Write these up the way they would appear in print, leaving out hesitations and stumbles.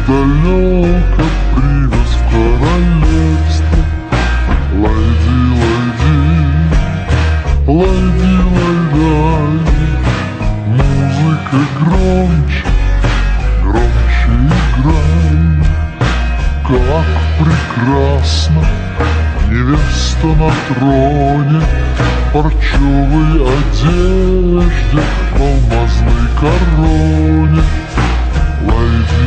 издалека привез в королевство. Лайди, лайди, лайди, лайдай. Музыка громче, громче играй. Как прекрасно невеста на троне, в парчевой одежде, в алмазной короне. Лайди,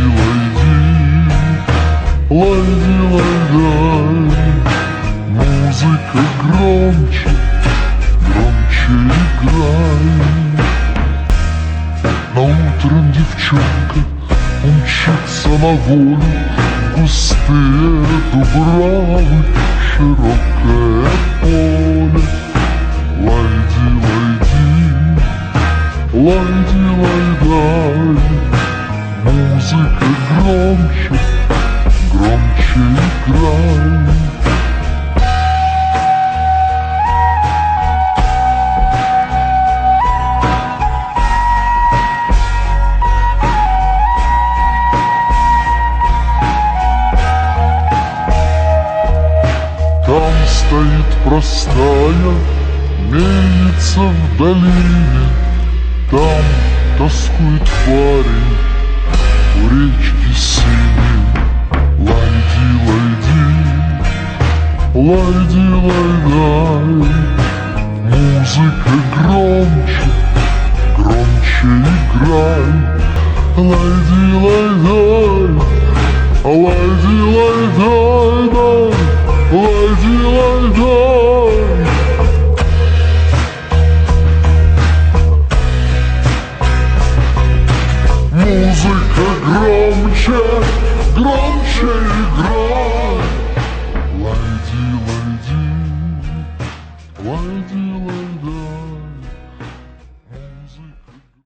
лайди, лайди, лайдай. Музыка громче, громче играй. На утром девчонка умчится на волю, густые дубравы, широкое поле. Лайди, лайди, лайди, лайдай. Музыка громче, громче играй. Там стоит простая мельница в долине, там тоскует парень у речки синей. Лайди, лайди, лайди, лайдай. Музыка громче, громче играй. Лайди, лайдай, лайди, лайдай, дай. Лайди, лайдай. Музыка громче, громче